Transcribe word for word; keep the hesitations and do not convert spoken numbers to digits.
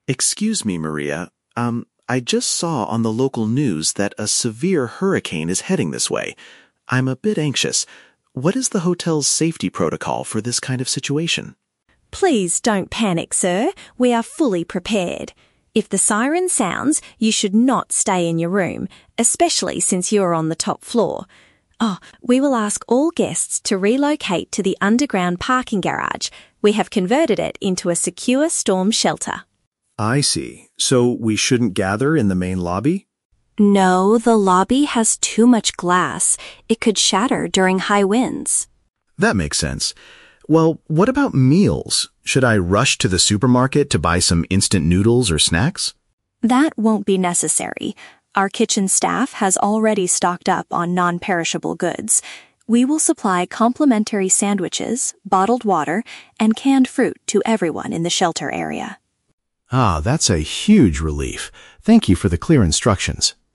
Excuse me, Maria. Um, I just saw on the local news that a severe hurricane is heading this way. I'm a bit anxious. What is the hotel's safety protocol for this kind of situation? Please don't panic, sir. We are fully prepared. If the siren sounds, you should not stay in your room, especially since you are on the top floor. Oh, we will ask all guests to relocate to the underground parking garage. We have converted it into a secure storm shelter. I see. So we shouldn't gather in the main lobby? No, the lobby has too much glass. It could shatter during high winds. That makes sense. Well, what about meals? Should I rush to the supermarket to buy some instant noodles or snacks? That won't be necessary. Our kitchen staff has already stocked up on non-perishable goods. We will supply complimentary sandwiches, bottled water, and canned fruit to everyone in the shelter area. Ah, that's a huge relief. Thank you for the clear instructions.